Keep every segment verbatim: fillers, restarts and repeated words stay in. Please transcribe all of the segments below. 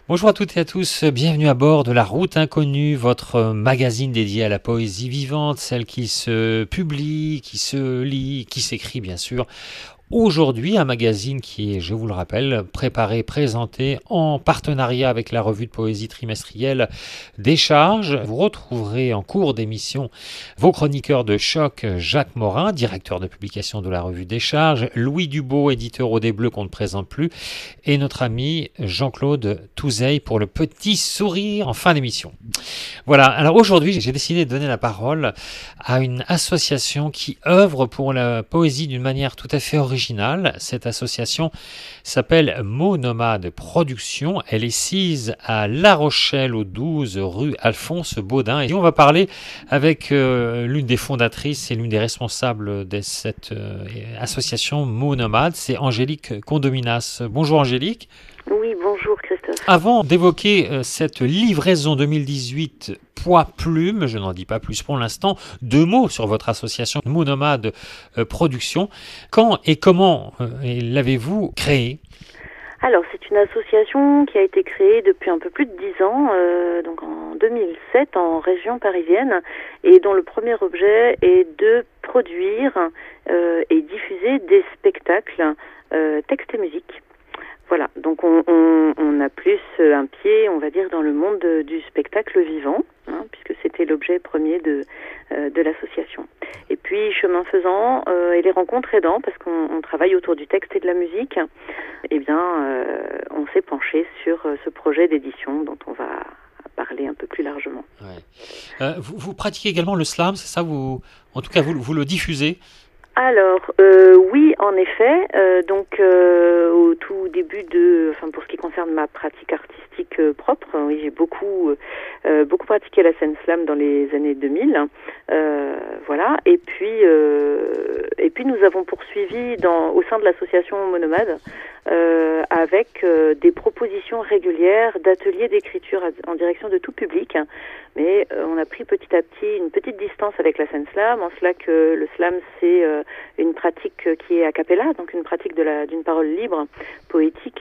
Bonjour à toutes et à tous, bienvenue à bord de La Route Inconnue, votre magazine dédié à la poésie vivante, celle qui se publie, qui se lit, qui s'écrit bien sûr. Aujourd'hui, un magazine qui est, je vous le rappelle, préparé, présenté en partenariat avec la revue de poésie trimestrielle Décharge. Vous retrouverez en cours d'émission vos chroniqueurs de choc, Jacques Morin, directeur de publication de la revue Décharge, Louis Dubo, éditeur au Des Bleus qu'on ne présente plus, et notre ami Jean-Claude Touzeil pour le petit sourire en fin d'émission. Voilà, alors aujourd'hui, j'ai décidé de donner la parole à une association qui œuvre pour la poésie d'une manière tout à fait originale. Cette association s'appelle Mots Nomades Productions. Elle est sise à La Rochelle, au douze rue Alphonse Baudin. Et on va parler avec euh, l'une des fondatrices et l'une des responsables de cette euh, association Mots Nomades, c'est Angélique Condominas. Bonjour Angélique. Oui, bonjour Christophe. Avant d'évoquer euh, cette livraison deux mille dix-huit Poids Plume, je n'en dis pas plus pour l'instant, deux mots sur votre association Mots Nomades euh, Productions. Quand et comment euh, l'avez-vous créée ? Alors, c'est une association qui a été créée depuis un peu plus de dix ans, euh, donc en deux mille sept en région parisienne, et dont le premier objet est de produire euh, et diffuser des spectacles euh, texte et musique. Voilà, donc on, on, on a plus un pied, on va dire, dans le monde de, du spectacle vivant, hein, puisque c'était l'objet premier de, euh, de l'association. Et puis, chemin faisant, euh, et les rencontres aidant, parce qu'on on travaille autour du texte et de la musique, eh bien, euh, on s'est penché sur ce projet d'édition dont on va parler un peu plus largement. Ouais. Euh, vous, vous pratiquez également le slam, c'est ça vous, en tout cas, vous, vous le diffusez ? Alors, euh, oui, en effet. Euh, donc, euh, au tout début de, enfin, pour ce qui concerne ma pratique artistique euh, propre, oui, j'ai beaucoup, euh, beaucoup pratiqué la scène slam dans les années deux mille. Euh, voilà. Et puis, euh, et puis, nous avons poursuivi dans, au sein de l'association Mots Nomades euh, avec euh, des propositions régulières d'ateliers d'écriture en direction de tout public. Mais euh, on a pris petit à petit une petite distance avec la scène slam, en cela que le slam, c'est euh, une pratique qui est a cappella, donc une pratique de la, d'une parole libre, poétique,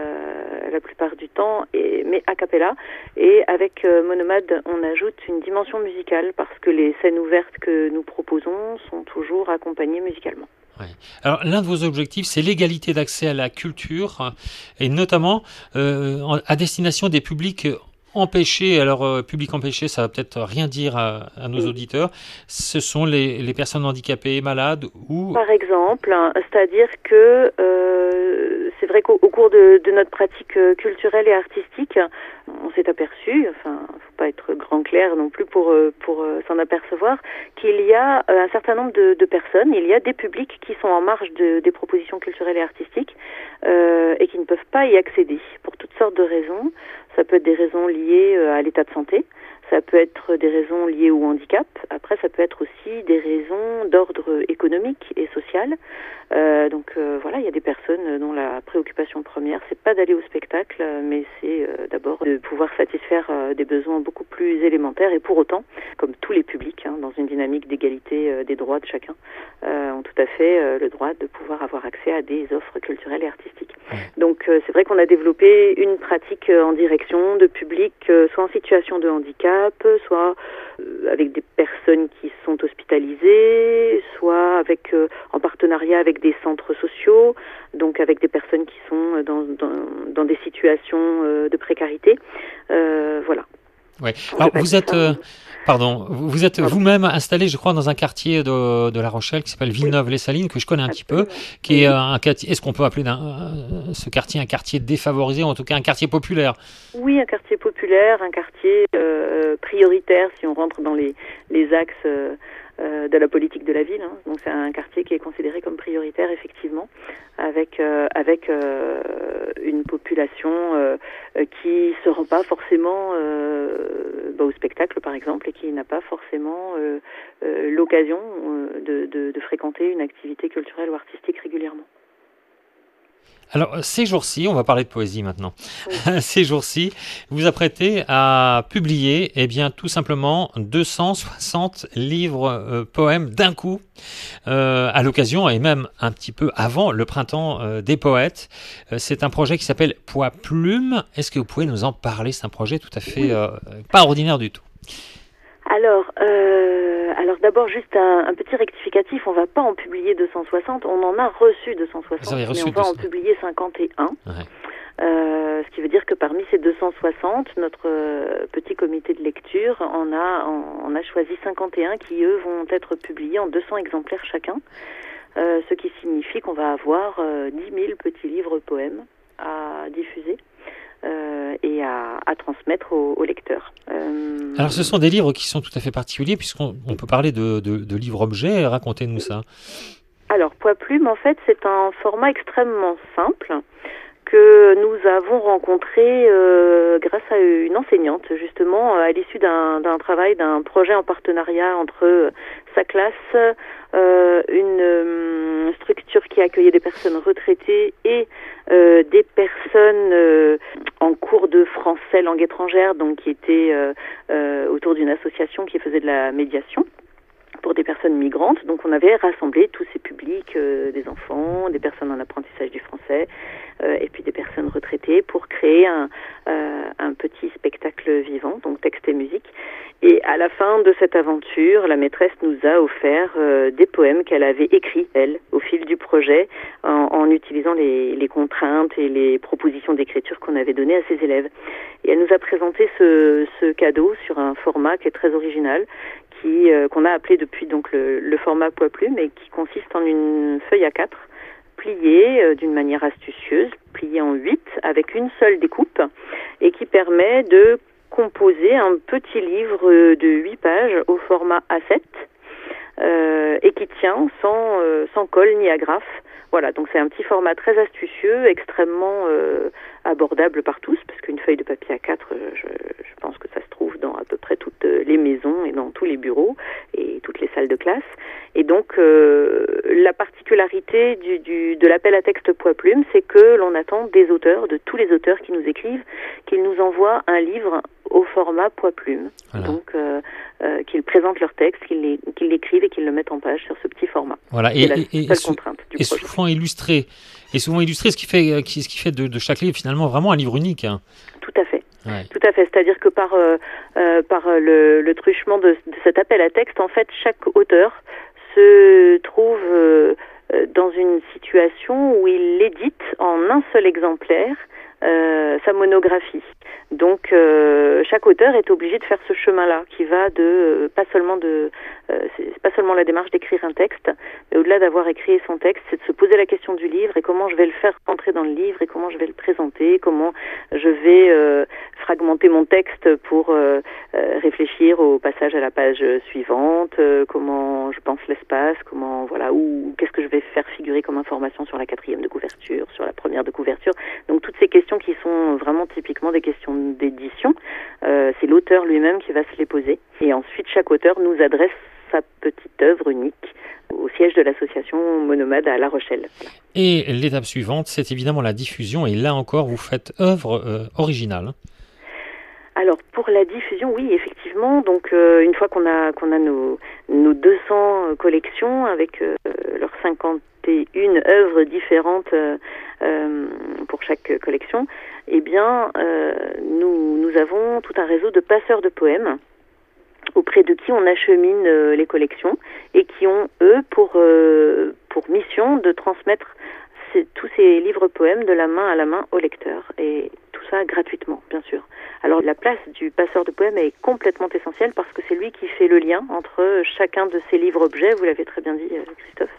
euh, la plupart du temps, et, mais a cappella. Et avec euh, Mots Nomades, on ajoute une dimension musicale, parce que les scènes ouvertes que nous proposons sont toujours accompagnées musicalement. Ouais. Alors, l'un de vos objectifs, c'est l'égalité d'accès à la culture, et notamment euh, à destination des publics empêchés. Alors, euh, public empêché, ça va peut-être rien dire à, à nos auditeurs. Ce sont les, les personnes handicapées, malades ou... Par exemple, hein, c'est-à-dire que euh, c'est vrai qu'au au cours de, de notre pratique culturelle et artistique, on s'est aperçu, enfin, faut pas être grand clair non plus pour pour s'en apercevoir, qu'il y a un certain nombre de, de personnes, il y a des publics qui sont en marge de, des propositions culturelles et artistiques euh, et qui ne peuvent pas y accéder pour toutes sortes de raisons. Ça peut être des raisons liées à l'état de santé, ça peut être des raisons liées au handicap. Après, ça peut être aussi des raisons d'ordre économique et social. Euh, donc euh, voilà, il y a des personnes dont la préoccupation première, c'est pas d'aller au spectacle, mais c'est euh, d'abord de pouvoir satisfaire euh, des besoins beaucoup plus élémentaires. Et pour autant, comme tous les publics, hein, dans une dynamique d'égalité euh, des droits de chacun, euh, ont tout à fait euh, le droit de pouvoir avoir accès à des offres culturelles et artistiques. Donc euh, c'est vrai qu'on a développé une pratique euh, en direction de publics euh, soit en situation de handicap, soit euh, avec des personnes qui sont hospitalisées, soit avec euh, en partenariat avec des centres sociaux, donc avec des personnes qui sont dans, dans, dans des situations euh, de précarité. Euh, voilà. Ouais. Alors vous êtes, euh, pardon, vous êtes pardon. vous-même installé, je crois, dans un quartier de, de La Rochelle qui s'appelle Villeneuve-les-Salines, que je connais un Absolument. petit peu, qui est un quartier. Est-ce qu'on peut appeler un, ce quartier un quartier défavorisé, ou en tout cas un quartier populaire ? Oui, un quartier populaire, un quartier euh, prioritaire si on rentre dans les les axes. Euh, Euh, de la politique de la ville, hein. Donc c'est un quartier qui est considéré comme prioritaire effectivement, avec euh, avec euh, une population euh, qui se rend pas forcément euh, bah, au spectacle par exemple, et qui n'a pas forcément euh, euh, l'occasion euh, de, de, de fréquenter une activité culturelle ou artistique régulièrement. Alors, ces jours-ci, on va parler de poésie maintenant. Oui. Ces jours-ci, vous vous apprêtez à publier, eh bien, tout simplement deux cent soixante livres, euh, poèmes d'un coup, euh, à l'occasion et même un petit peu avant le printemps euh, des poètes. Euh, c'est un projet qui s'appelle Poids Plume. Est-ce que vous pouvez nous en parler? C'est un projet tout à fait euh, pas ordinaire du tout. Alors, euh, alors d'abord juste un, un petit rectificatif, on va pas en publier deux cent soixante, on en a reçu deux cent soixante, reçu mais on va deux cents. en publier cinquante et un. Ouais. Euh, ce qui veut dire que parmi ces deux cent soixante, notre euh, petit comité de lecture en a, en, en a choisi cinquante et un qui, eux, vont être publiés en deux cents exemplaires chacun, euh, ce qui signifie qu'on va avoir euh, dix mille petits livres poèmes à diffuser. Euh, et à, à transmettre aux, aux lecteurs. Euh... Alors, ce sont des livres qui sont tout à fait particuliers, puisqu'on on peut parler de, de, de livres-objets. Racontez-nous ça. Alors, Poids Plume, en fait, c'est un format extrêmement simple que nous avons rencontré euh, grâce à une enseignante, justement, à l'issue d'un, d'un travail, d'un projet en partenariat entre sa classe, euh, une euh, structure qui accueillait des personnes retraitées et euh, des personnes euh, en cours de français langue étrangère, donc qui étaient euh, euh, autour d'une association qui faisait de la médiation pour des personnes migrantes. Donc on avait rassemblé tous ces publics, euh, des enfants, des personnes en apprentissage du français, euh, et puis des personnes retraitées pour créer un, euh, un petit spectacle vivant, donc texte et musique. Et à la fin de cette aventure, la maîtresse nous a offert euh, des poèmes qu'elle avait écrits, elle, au fil du projet, en, en utilisant les, les contraintes et les propositions d'écriture qu'on avait données à ses élèves. Et elle nous a présenté ce, ce cadeau sur un format qui est très original, qui euh, qu'on a appelé depuis donc le, le format Poids Plume, et qui consiste en une feuille à quatre pliée euh, d'une manière astucieuse, pliée en huit avec une seule découpe, et qui permet de composer un petit livre de huit pages au format A sept euh, et qui tient sans euh, sans colle ni agrafe. Voilà, donc c'est un petit format très astucieux, extrêmement euh, abordable par tous, parce qu'une feuille de papier A quatre, je, je pense que ça se trouve dans à peu près toutes les maisons et dans tous les bureaux et toutes les salles de classe. Et donc, euh, la particularité du, du, de l'appel à texte Poids Plume, c'est que l'on attend des auteurs, de tous les auteurs qui nous écrivent, qu'ils nous envoient un livre au format Poids Plume. Voilà. Donc, euh, euh, qu'ils présentent leur texte, qu'ils, les, qu'ils l'écrivent et qu'ils le mettent en page sur ce petit format. Voilà. C'est et, la et, seule et, sou- contrainte du et projet. souvent illustré. Et souvent illustré, ce qui fait, ce qui fait de, de chaque livre finalement vraiment un livre unique. Hein. Tout à fait. Ouais. Tout à fait. C'est-à-dire que par, euh, euh, par le, le truchement de, de cet appel à texte, en fait, chaque auteur se trouve euh, dans une situation où il édite en un seul exemplaire euh, sa monographie. Donc euh, chaque auteur est obligé de faire ce chemin-là, qui va de euh, pas seulement de euh, c'est pas seulement la démarche d'écrire un texte, mais au-delà d'avoir écrit son texte, c'est de se poser la question du livre et comment je vais le faire rentrer dans le livre et comment je vais le présenter, comment je vais euh, fragmenter mon texte pour euh, euh, réfléchir au passage à la page suivante, euh, comment je pense l'espace, comment voilà, ou qu'est-ce que je vais faire figurer comme information sur la quatrième de couverture, sur la première de couverture. Donc toutes ces questions qui sont vraiment typiquement des questions d'édition, euh, c'est l'auteur lui-même qui va se les poser. Et ensuite, chaque auteur nous adresse sa petite œuvre unique au siège de l'association Monomade à La Rochelle. Et l'étape suivante, c'est évidemment la diffusion. Et là encore, vous faites œuvre euh, originale. Alors pour la diffusion, oui, effectivement. Donc euh, une fois qu'on a qu'on a nos nos deux cents collections avec euh, leurs cinquante et une œuvres différentes euh, euh, pour chaque collection, eh bien euh, nous nous avons tout un réseau de passeurs de poèmes auprès de qui on achemine euh, les collections et qui ont eux pour euh, pour mission de transmettre ces, tous ces livres poèmes de la main à la main au lecteur, et tout ça gratuitement, bien sûr. Alors la place du passeur de poèmes est complètement essentielle parce que c'est lui qui fait le lien entre chacun de ces livres-objets, vous l'avez très bien dit Christophe,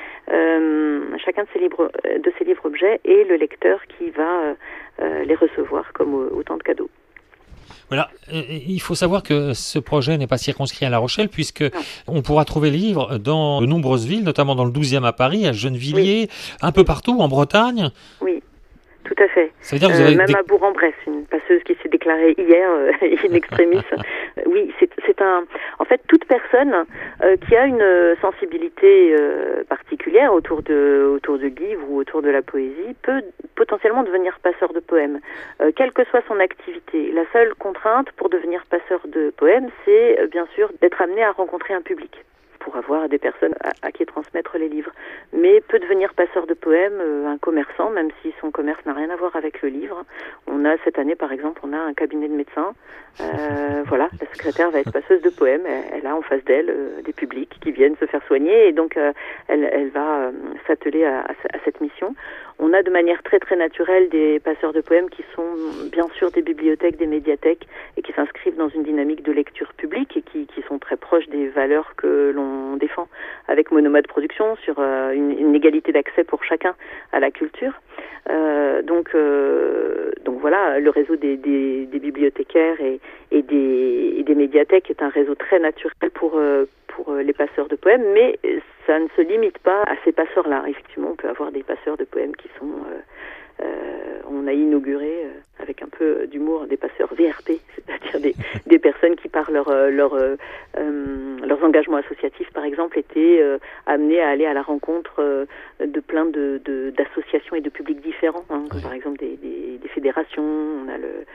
euh, chacun de ces livres de ces livres-objets et le lecteur qui va euh, les recevoir comme autant de cadeaux. Voilà, il faut savoir que ce projet n'est pas circonscrit à La Rochelle, puisque non. on pourra trouver les livres dans de nombreuses villes, notamment dans le douzième à Paris, à Gennevilliers, oui. un peu partout en Bretagne. Oui. Tout tout à fait. Ça veut dire que vous avez euh, même des... à Bourg-en-Bresse, une passeuse qui s'est déclarée hier euh, in extremis. Oui, c'est, c'est un. En fait, toute personne euh, qui a une sensibilité euh, particulière autour de autour du livre ou autour de la poésie peut potentiellement devenir passeur de poèmes, euh, quelle que soit son activité. La seule contrainte pour devenir passeur de poèmes, c'est euh, bien sûr d'être amené à rencontrer un public, pour avoir des personnes à, à qui transmettre les livres. Mais peut devenir passeur de poèmes euh, un commerçant, même si son commerce n'a rien à voir avec le livre. On a cette année, par exemple, on a un cabinet de médecins. Euh, voilà, la secrétaire va être passeuse de poèmes. Elle, elle a en face d'elle euh, des publics qui viennent se faire soigner, et donc euh, elle, elle va euh, s'atteler à, à, à cette mission. On a de manière très très naturelle des passeurs de poèmes qui sont bien sûr des bibliothèques, des médiathèques, et qui s'inscrivent dans une dynamique de lecture publique et qui, qui sont très proches des valeurs que l'on défend avec Monomode Production sur euh, une, une égalité d'accès pour chacun à la culture. Euh, donc, euh, donc voilà, le réseau des, des, des bibliothécaires et, et, des, et des médiathèques est un réseau très naturel pour, euh, pour les passeurs de poèmes, mais ça ne se limite pas à ces passeurs-là. Effectivement, on peut avoir des passeurs de poèmes qui sont... Euh, euh, on a inauguré, euh, avec un peu d'humour, des passeurs V R P, c'est-à-dire des, des personnes qui, par leur, leur, euh, euh, leurs engagements associatifs, par exemple, étaient euh, amenées à aller à la rencontre euh, de plein de, de, d'associations et de publics différents, hein, comme oui. Par exemple des, des, des fédérations, on a le,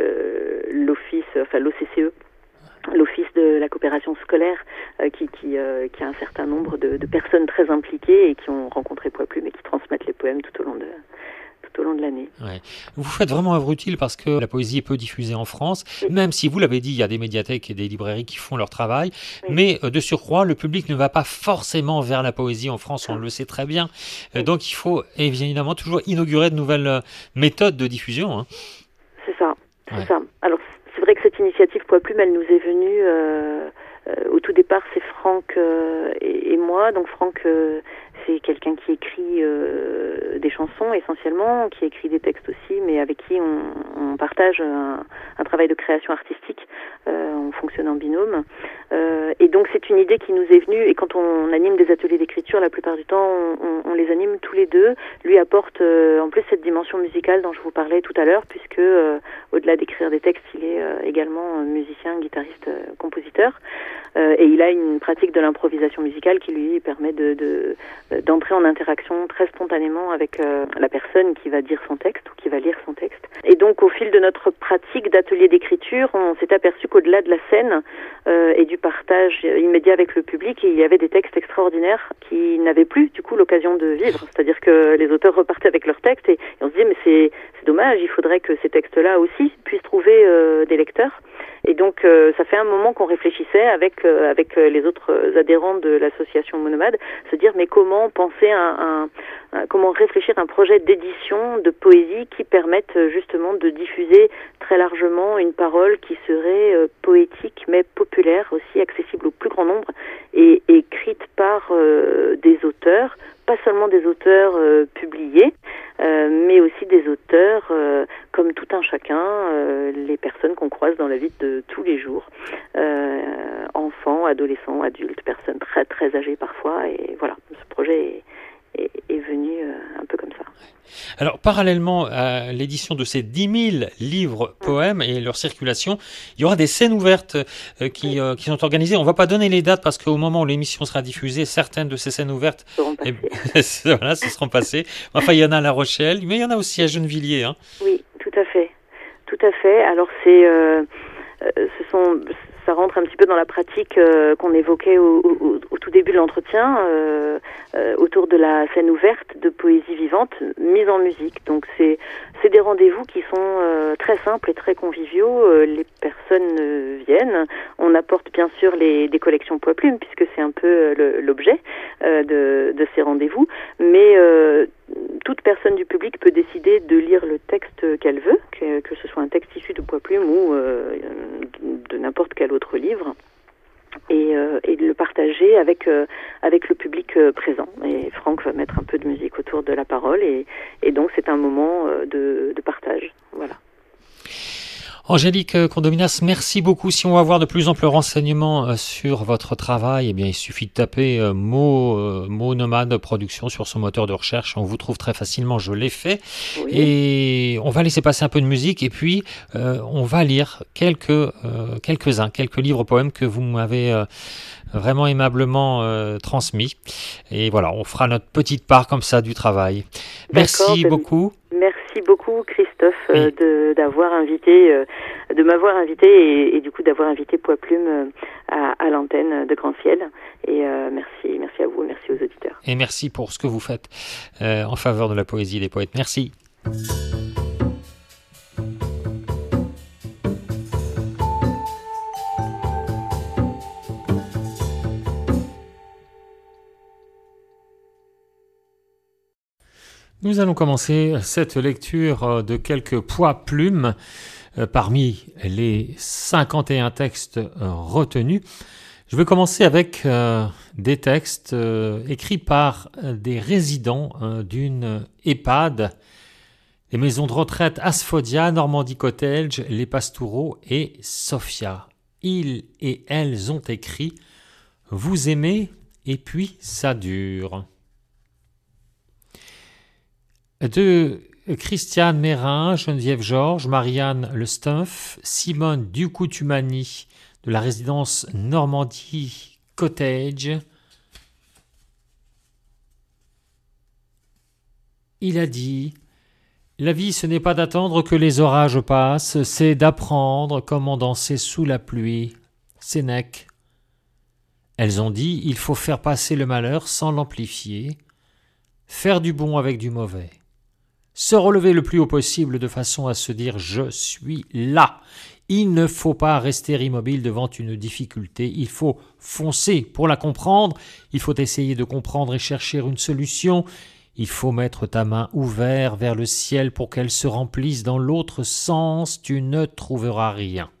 le, l'office, enfin l'O C C E, l'Office de la coopération scolaire, euh, qui, qui, euh, qui a un certain nombre de, de personnes très impliquées et qui ont rencontré Poids-Plume et qui transmettent les poèmes tout au long de, tout au long de l'année. Ouais. Vous faites vraiment œuvre utile parce que la poésie est peu diffusée en France, oui. Même si, vous l'avez dit, il y a des médiathèques et des librairies qui font leur travail, oui. Mais euh, de surcroît, le public ne va pas forcément vers la poésie en France, on ah. le sait très bien. Euh, oui. Donc il faut évidemment toujours inaugurer de nouvelles euh, méthodes de diffusion. Hein. C'est ça, c'est ouais. ça. Alors, c'est vrai que cette initiative Poids-Plume, elle nous est venue, euh, euh, au tout départ, c'est Franck euh, et, et moi. Donc Franck, euh, c'est quelqu'un qui écrit euh, des chansons essentiellement, qui écrit des textes aussi, mais avec qui on, on partage un, un travail de création artistique. Euh, on fonctionne en binôme. Euh, et donc c'est une idée qui nous est venue, et quand on anime des ateliers d'écriture, la plupart du temps, on, on, on les anime tous les deux. Lui apporte euh, en plus cette dimension musicale dont je vous parlais tout à l'heure, puisque euh, au-delà d'écrire des textes, il est euh, également musicien, guitariste, euh, compositeur. Euh, et il a une pratique de l'improvisation musicale qui lui permet de, de, d'entrer en interaction très spontanément avec euh, la personne qui va dire son texte ou qui va lire son texte. Et donc au fil de notre pratique d'atelier d'écriture, on s'est aperçu qu'au-delà de la scène euh, et du partage immédiat avec le public, il y avait des textes extraordinaires qui n'avaient plus du coup l'occasion de vivre. C'est-à-dire que les auteurs repartaient avec leurs textes et, et on se disait mais c'est, c'est dommage, il faudrait que ces textes-là aussi puissent trouver euh, des lecteurs. Et donc euh, ça fait un moment qu'on réfléchissait avec euh, avec les autres adhérents de l'association Monomade, se dire mais comment penser un, un, un comment réfléchir un projet d'édition de poésie qui permette justement de diffuser très largement une parole qui serait euh, poétique mais populaire, aussi accessible au plus grand nombre et, et écrite par euh, des auteurs, pas seulement des auteurs euh, publiés, euh, mais aussi des auteurs euh, comme tout un chacun, euh, les personnes qu'on croise dans la vie de tous les jours, euh, enfants, adolescents, adultes, personnes très très âgées parfois, et voilà, ce projet est, est, est venu euh, un peu comme ça. Alors, parallèlement à l'édition de ces dix mille livres poèmes et leur circulation, il y aura des scènes ouvertes euh, qui, euh, qui sont organisées. On ne va pas donner les dates parce qu'au moment où l'émission sera diffusée, certaines de ces scènes ouvertes eh, voilà, se seront passées. Enfin, il y en a à La Rochelle, mais il y en a aussi à Gennevilliers. Hein. Oui, tout à fait. Tout à fait. Alors, c'est, euh, ce sont... ça rentre un petit peu dans la pratique euh, qu'on évoquait au, au, au tout début de l'entretien, euh, euh, autour de la scène ouverte de poésie vivante mise en musique. Donc c'est c'est des rendez-vous qui sont euh, très simples et très conviviaux. Euh, les personnes euh, viennent. On apporte bien sûr les des collections Poids-Plume puisque c'est un peu euh, le, l'objet euh, de de ces rendez-vous, mais euh, toute personne du public peut décider de lire le texte qu'elle veut, que, que ce soit un texte issu de Poids-Plume ou euh, de n'importe quel autre livre, et, euh, et de le partager avec euh, avec le public euh, présent. Et Franck va mettre un peu de musique autour de la parole, et, et donc c'est un moment euh, de, de partage. Voilà. Angélique Condominas, merci beaucoup. Si on va avoir de plus amples renseignements sur votre travail, eh bien, il suffit de taper mot, euh, mot nomade production sur son moteur de recherche. On vous trouve très facilement, je l'ai fait. Oui. Et on va laisser passer un peu de musique et puis euh, on va lire quelques, euh, quelques-uns, quelques livres poèmes que vous m'avez euh, vraiment aimablement euh, transmis. Et voilà, on fera notre petite part comme ça du travail. Merci ben, beaucoup. Merci beaucoup Christophe oui. euh, de, d'avoir invité, euh, de m'avoir invité et, et du coup d'avoir invité Poids Plume euh, à, à l'antenne de Grand Ciel. Et euh, merci, merci à vous, merci aux auditeurs. Et merci pour ce que vous faites euh, en faveur de la poésie et des poètes. Merci. Nous allons commencer cette lecture de quelques poids plumes parmi les cinquante et un textes retenus. Je vais commencer avec euh, des textes euh, écrits par des résidents euh, d'une EHPAD, les maisons de retraite Asphodia, Normandie Cottage, les Pastoureaux et Sophia. Ils et elles ont écrit « Vous aimez et puis ça dure ». De Christiane Mérin, Geneviève Georges, Marianne Le Stumpf, Simone Ducoutumani de la résidence Normandie Cottage. Il a dit « La vie, ce n'est pas d'attendre que les orages passent, c'est d'apprendre comment danser sous la pluie. » Sénèque. Elles ont dit « Il faut faire passer le malheur sans l'amplifier, faire du bon avec du mauvais. » Se relever le plus haut possible de façon à se dire « je suis là ». Il ne faut pas rester immobile devant une difficulté, il faut foncer pour la comprendre, il faut essayer de comprendre et chercher une solution, il faut mettre ta main ouverte vers le ciel pour qu'elle se remplisse dans l'autre sens, tu ne trouveras rien.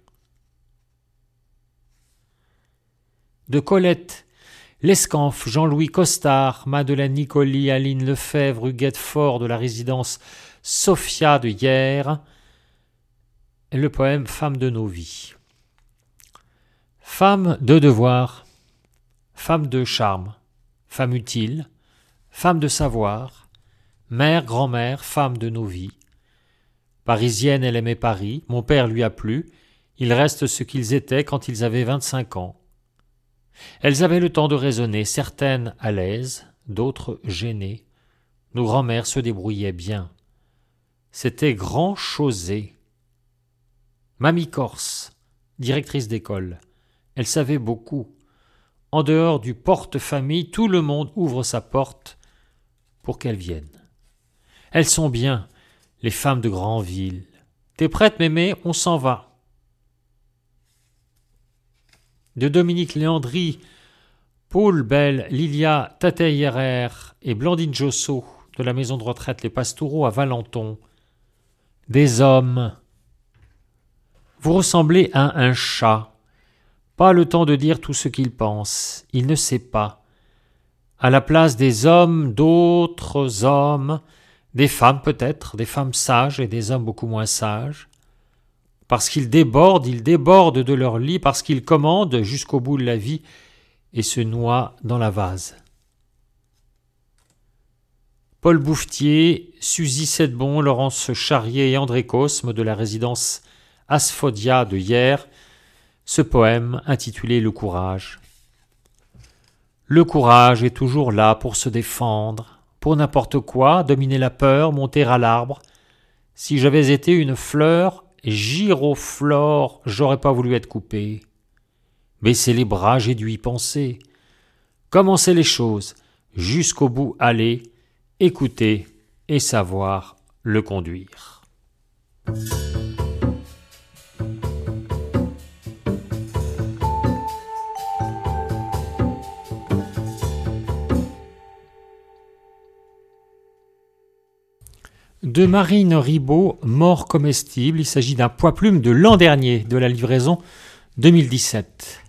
De Colette Lescanf, Jean-Louis Costard, Madeleine Nicoli, Aline Lefebvre, Huguette Fort de la résidence Sophia de Hyères, le poème Femme de nos vies. Femme de devoir, femme de charme, femme utile, femme de savoir, mère, grand-mère, femme de nos vies. Parisienne, elle aimait Paris, mon père lui a plu, ils restent ce qu'ils étaient quand ils avaient vingt-cinq ans. Elles avaient le temps de raisonner, certaines à l'aise, d'autres gênées. Nos grands-mères se débrouillaient bien. C'était grand-chosé. Mamie Corse, directrice d'école, elle savait beaucoup. En dehors du porte-famille, tout le monde ouvre sa porte pour qu'elles viennent. Elles sont bien, les femmes de grande ville. T'es prête, mémé, on s'en va. De Dominique Léandri, Paul Bell, Lilia Tateyerer et Blandine Josso de la maison de retraite Les Pastoureaux à Valenton. Des hommes. Vous ressemblez à un chat. Pas le temps de dire tout ce qu'il pense. Il ne sait pas. À la place des hommes, d'autres hommes, des femmes peut-être, des femmes sages et des hommes beaucoup moins sages. Parce qu'ils débordent, ils débordent de leur lit, parce qu'ils commandent jusqu'au bout de la vie et se noient dans la vase. Paul Bouffetier, Suzy Sedbon, Laurence Charrier et André Cosme de la résidence Asphodia de Hyères, ce poème intitulé « Le courage ». Le courage est toujours là pour se défendre, pour n'importe quoi, dominer la peur, monter à l'arbre. Si j'avais été une fleur, giroflore, j'aurais pas voulu être coupé. Baisser les bras, j'ai dû y penser. Commencer les choses, jusqu'au bout aller, écouter et savoir le conduire. De Marine Ribot, Mort comestible, il s'agit d'un poids plume de l'an dernier, de la livraison deux mille dix-sept.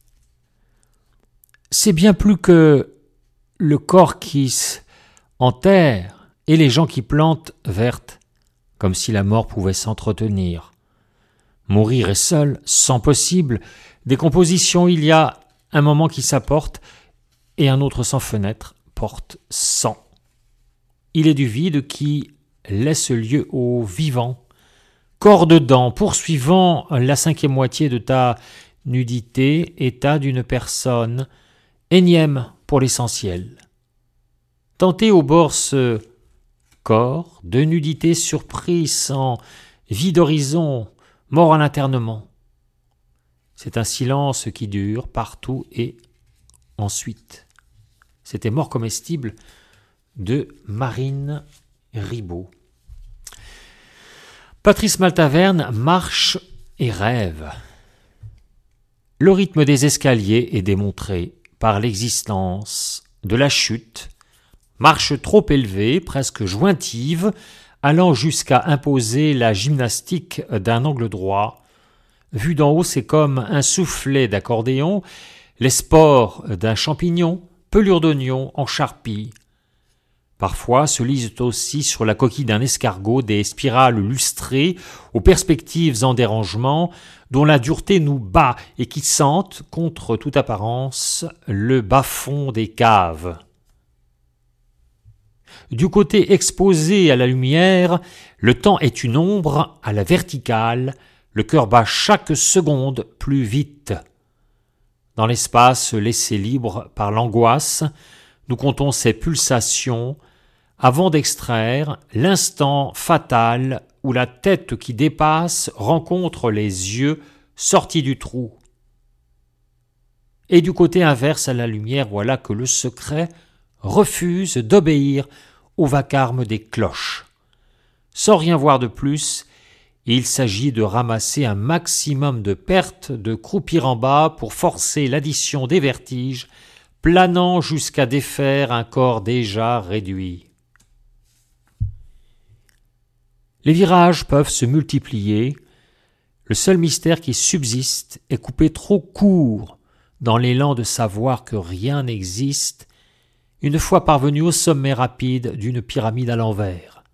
C'est bien plus que le corps qui enterre et les gens qui plantent vertes, comme si la mort pouvait s'entretenir. Mourir est seul, sans possible. Décomposition, il y a un moment qui s'apporte et un autre sans fenêtre porte sans. Il est du vide qui laisse lieu au vivant. Corps dedans, poursuivant la cinquième moitié de ta nudité, état d'une personne, énième pour l'essentiel. Tenter au bord ce corps de nudité surpris sans vie d'horizon, mort en internement. C'est un silence qui dure partout et ensuite. C'était Mort comestible de Marine Ribot. Patrice Maltaverne marche et rêve. Le rythme des escaliers est démontré par l'existence de la chute, marche trop élevée, presque jointive, allant jusqu'à imposer la gymnastique d'un angle droit. Vu d'en haut, c'est comme un soufflet d'accordéon, les spores d'un champignon, pelure d'oignon en charpie. Parfois se lisent aussi sur la coquille d'un escargot des spirales lustrées aux perspectives en dérangement dont la dureté nous bat et qui sentent, contre toute apparence, le bas-fond des caves. Du côté exposé à la lumière, le temps est une ombre à la verticale, le cœur bat chaque seconde plus vite. Dans l'espace laissé libre par l'angoisse, nous comptons ces pulsations avant d'extraire l'instant fatal où la tête qui dépasse rencontre les yeux sortis du trou. Et du côté inverse à la lumière, voilà que le secret refuse d'obéir au vacarme des cloches. Sans rien voir de plus, il s'agit de ramasser un maximum de pertes, de croupir en bas pour forcer l'addition des vertiges, planant jusqu'à défaire un corps déjà réduit. Les virages peuvent se multiplier. Le seul mystère qui subsiste est coupé trop court dans l'élan de savoir que rien n'existe, une fois parvenu au sommet rapide d'une pyramide à l'envers.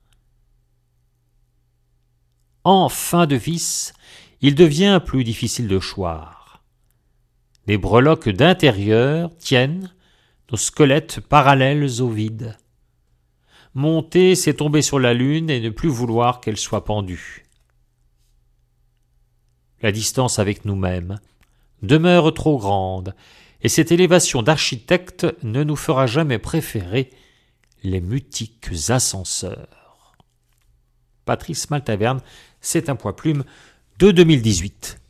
En fin de vis, il devient plus difficile de choir. Des breloques d'intérieur tiennent nos squelettes parallèles au vide. Monter, c'est tomber sur la lune et ne plus vouloir qu'elle soit pendue. La distance avec nous-mêmes demeure trop grande, et cette élévation d'architecte ne nous fera jamais préférer les mutiques ascenseurs. Patrice Maltaverne, c'est un poids-plume de deux mille dix-huit.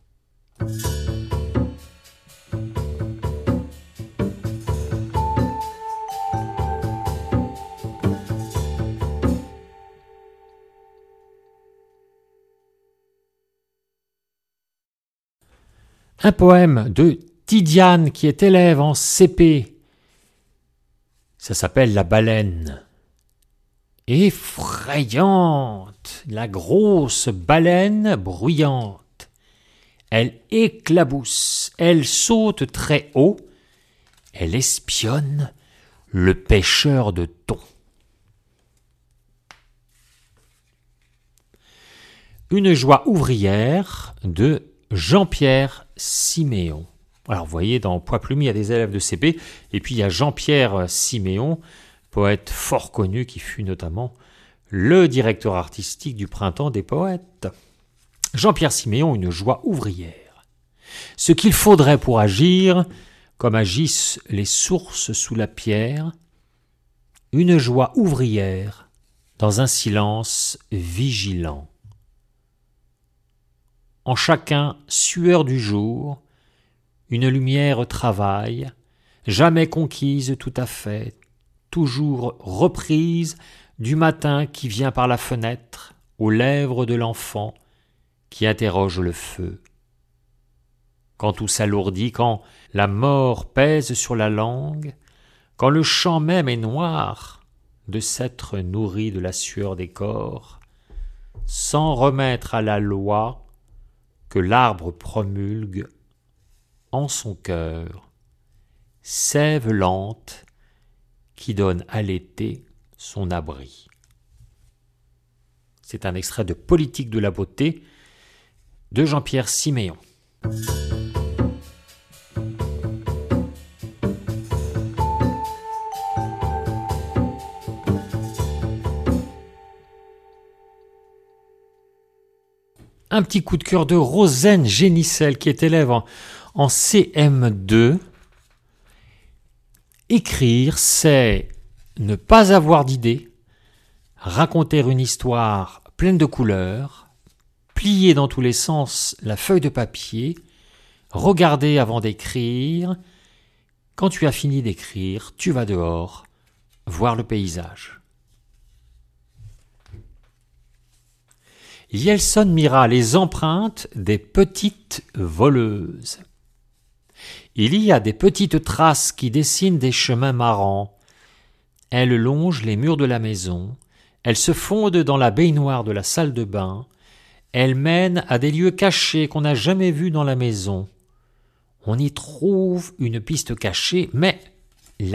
Un poème de Tidiane qui est élève en C P. Ça s'appelle La baleine. Effrayante, la grosse baleine bruyante. Elle éclabousse, elle saute très haut, elle espionne le pêcheur de thon. Une joie ouvrière de Jean-Pierre Siméon. Alors vous voyez, dans Poids-Plume, il y a des élèves de C P, et puis il y a Jean-Pierre Siméon, poète fort connu qui fut notamment le directeur artistique du Printemps des poètes. Jean-Pierre Siméon, une joie ouvrière. Ce qu'il faudrait pour agir, comme agissent les sources sous la pierre, une joie ouvrière dans un silence vigilant. En chacun sueur du jour, une lumière travaille, jamais conquise tout à fait, toujours reprise du matin qui vient par la fenêtre aux lèvres de l'enfant qui interroge le feu. Quand tout s'alourdit, quand la mort pèse sur la langue, quand le champ même est noir de s'être nourri de la sueur des corps, sans remettre à la loi que l'arbre promulgue en son cœur, sève lente qui donne à l'été son abri. C'est un extrait de Politique de la beauté de Jean-Pierre Siméon. Un petit coup de cœur de Rosen Génissel, qui est élève en, en C M deux. Écrire, c'est ne pas avoir d'idée, raconter une histoire pleine de couleurs, plier dans tous les sens la feuille de papier, regarder avant d'écrire. Quand tu as fini d'écrire, tu vas dehors, voir le paysage. Yeltsin Mira, les empreintes des petites voleuses. Il y a des petites traces qui dessinent des chemins marrants. Elles longent les murs de la maison, elles se fondent dans la baignoire de la salle de bain, elles mènent à des lieux cachés qu'on n'a jamais vus dans la maison. On y trouve une piste cachée, mais laquelle ?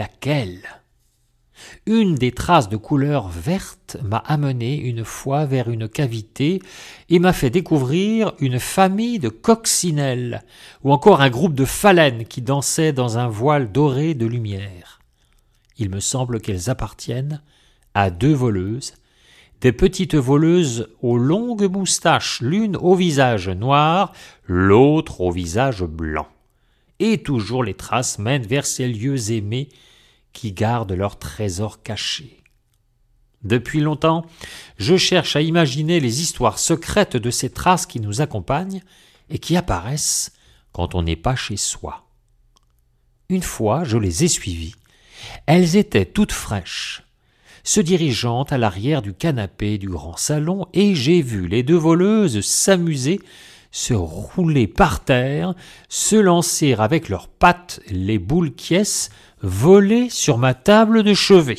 Une des traces de couleur verte m'a amené une fois vers une cavité et m'a fait découvrir une famille de coccinelles ou encore un groupe de phalènes qui dansaient dans un voile doré de lumière. Il me semble qu'elles appartiennent à deux voleuses, des petites voleuses aux longues moustaches, l'une au visage noir, l'autre au visage blanc. Et toujours les traces mènent vers ces lieux aimés qui gardent leurs trésors cachés. Depuis longtemps, je cherche à imaginer les histoires secrètes de ces traces qui nous accompagnent et qui apparaissent quand on n'est pas chez soi. Une fois, je les ai suivies. Elles étaient toutes fraîches, se dirigeant à l'arrière du canapé du grand salon, et j'ai vu les deux voleuses s'amuser, se rouler par terre, se lancer avec leurs pattes les boules quiesces, voler sur ma table de chevet.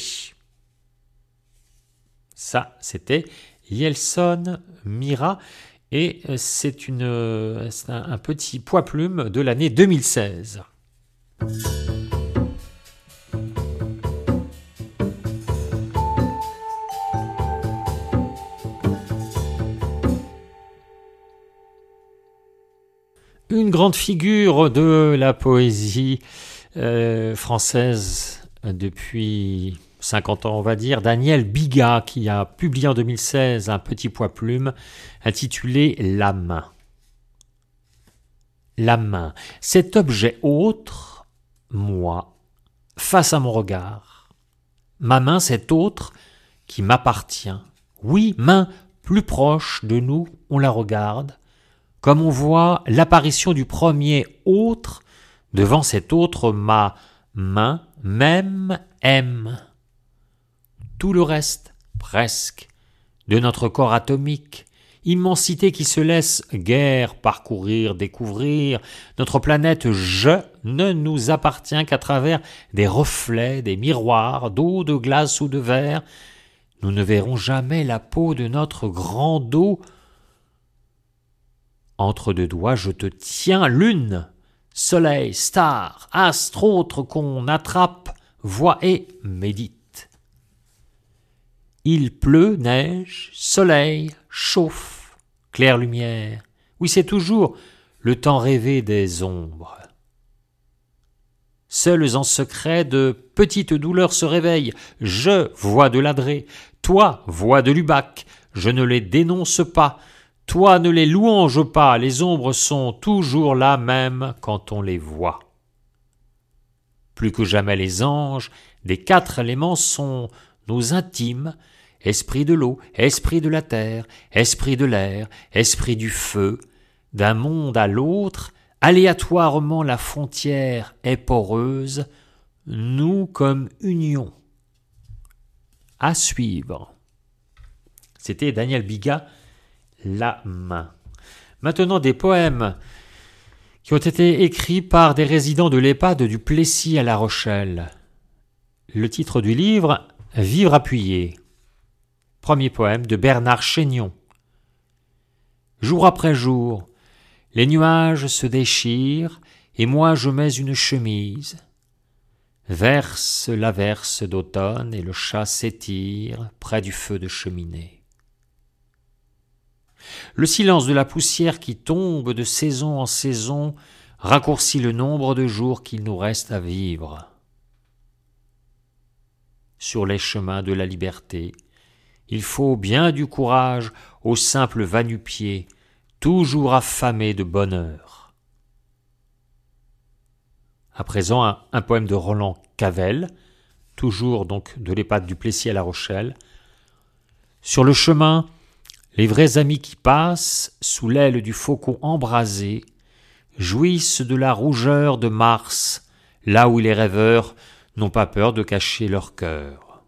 Ça, c'était Yeltsin Mira, et c'est, une, c'est un, un petit poids-plume de l'année deux mille seize. Une grande figure de la poésie euh, française depuis cinquante ans, on va dire, Daniel Bigat, qui a publié en deux mille seize un petit poids-plume intitulé « La main ». La main, cet objet autre, moi, face à mon regard. Ma main, cet autre qui m'appartient. Oui, main plus proche de nous, on la regarde, comme on voit l'apparition du premier autre devant cet autre, ma main même aime. Tout le reste, presque, de notre corps atomique, immensité qui se laisse guère parcourir, découvrir, notre planète je ne nous appartient qu'à travers des reflets, des miroirs d'eau, de glace ou de verre. Nous ne verrons jamais la peau de notre grand dos. Entre deux doigts, je te tiens, lune, soleil, star, astre, autre qu'on attrape, voit et médite. Il pleut, neige, soleil, chauffe, claire lumière. Oui, c'est toujours le temps rêvé des ombres. Seuls en secret de petites douleurs se réveillent. Je vois de l'adré, toi vois de l'ubac. Je ne les dénonce pas. Toi ne les louange pas, les ombres sont toujours là même quand on les voit. Plus que jamais les anges des quatre éléments sont nos intimes, esprit de l'eau, esprit de la terre, esprit de l'air, esprit du feu. D'un monde à l'autre, aléatoirement la frontière est poreuse, nous comme union. À suivre. C'était Daniel Bigat, La main. Maintenant, des poèmes qui ont été écrits par des résidents de l'EHPAD du Plessis à La Rochelle. Le titre du livre, Vivre appuyé. Premier poème de Bernard Chénion. Jour après jour, les nuages se déchirent et moi je mets une chemise. Verse l'averse d'automne et le chat s'étire près du feu de cheminée. Le silence de la poussière qui tombe de saison en saison raccourcit le nombre de jours qu'il nous reste à vivre. Sur les chemins de la liberté, il faut bien du courage au simple va-nu-pied, toujours affamé de bonheur. À présent, un, un poème de Roland Cavel, toujours donc de l'Ehpad du Plessis à La Rochelle. Sur le chemin, les vrais amis qui passent, sous l'aile du faucon embrasé, jouissent de la rougeur de Mars, là où les rêveurs n'ont pas peur de cacher leur cœur.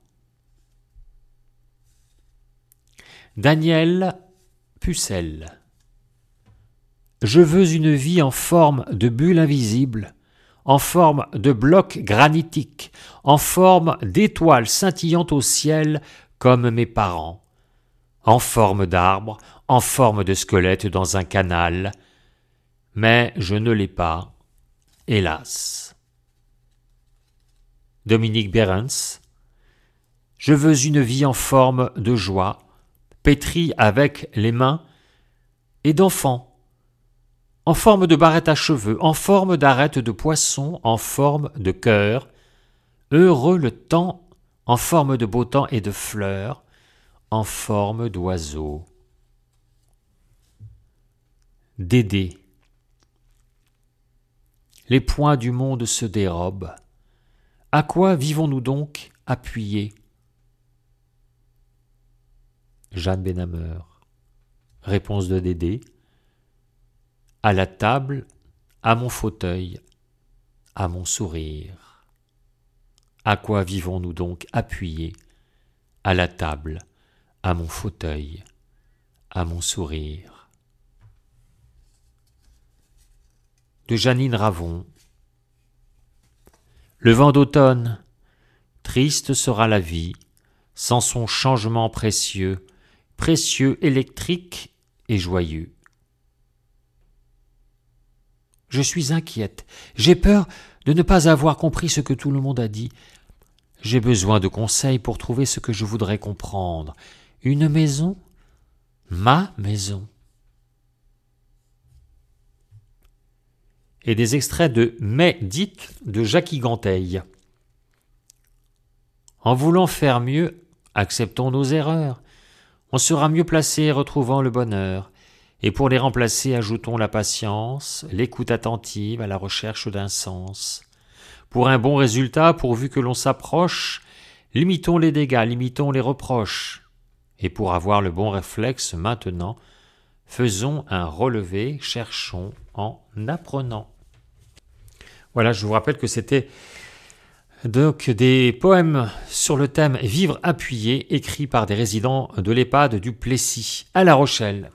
Daniel Pucelle. Je veux une vie en forme de bulle invisible, en forme de bloc granitique, en forme d'étoile scintillant au ciel comme mes parents, en forme d'arbre, en forme de squelette dans un canal, mais je ne l'ai pas, hélas. Dominique Behrens. Je veux une vie en forme de joie, pétrie avec les mains, et d'enfant, en forme de barrette à cheveux, en forme d'arête de poisson, en forme de cœur, heureux le temps, en forme de beau temps et de fleurs, en forme d'oiseau. Dédé. Les points du monde se dérobent. À quoi vivons-nous donc appuyés? Jeanne Benhammer. Réponse de Dédé. À la table, à mon fauteuil, à mon sourire. À quoi vivons-nous donc appuyés? À la table, à mon fauteuil, à mon sourire. De Janine Ravon. Le vent d'automne, triste sera la vie, sans son changement précieux, précieux, électrique et joyeux. Je suis inquiète, j'ai peur de ne pas avoir compris ce que tout le monde a dit. J'ai besoin de conseils pour trouver ce que je voudrais comprendre. Une maison? Ma maison. Et des extraits de Mais dites de Jackie Ganteil. En voulant faire mieux, acceptons nos erreurs. On sera mieux placé retrouvant le bonheur. Et pour les remplacer, ajoutons la patience, l'écoute attentive à la recherche d'un sens. Pour un bon résultat, pourvu que l'on s'approche, limitons les dégâts, limitons les reproches. Et pour avoir le bon réflexe maintenant, faisons un relevé, cherchons en apprenant. Voilà, je vous rappelle que c'était donc des poèmes sur le thème Vivre appuyé, écrits par des résidents de l'Ehpad du Plessis à La Rochelle.